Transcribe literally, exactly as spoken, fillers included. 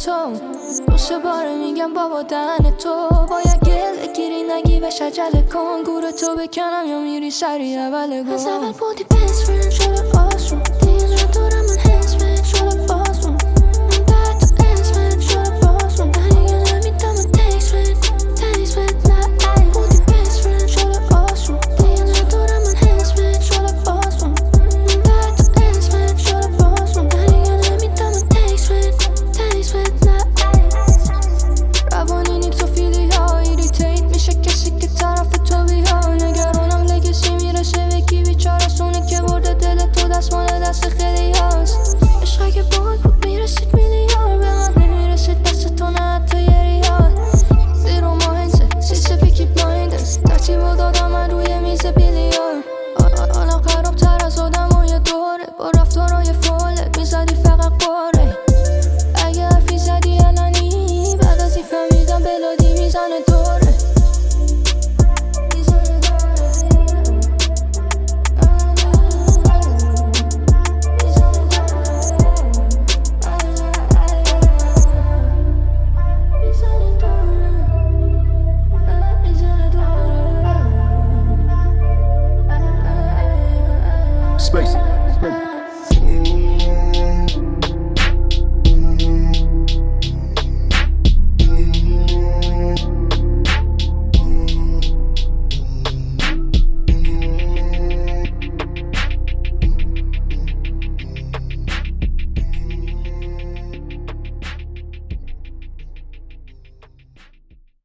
تو دو سه باره میگم بابا دهن تو باید گله گیری نگی و شجله کن گور تو بکنم یا میری سری اول گم از اول بودی best friend شده آسون دیگه ندارم من حسمت شده بازون من بعد تو اسمت شده بازون دیگه نمیدم من تکس بد تکس بد نه ای بودی best friend شده آسون دیگه ندارم من حسمت شده بازون من بعد تو اسمت شده بازون دیگه نمیدم من تکس بد تکس بد نه ای روانی نیک تو فیلی ها ایریتیت میشه کسی که طرف تو بیها نگرانم لگسی میرسه به کی بیچاره سونه که برده دل تو دست مال دست خیلی هاست عشق اگه باید بود میرسید میلیار به من نمیرسید دست تو نه حتی یه ریال زیرو ماهنسه سیسه پیکی بلایندرز ترتیب و دادم من روی میز بیلیار حالا خراب تر از آدم و یه دوره با رفتارهای فولت میزدی فقط قاره اگه حرفی زدی علنی بعد از این فهمیدم بلادی میزنه دوره Space. Space.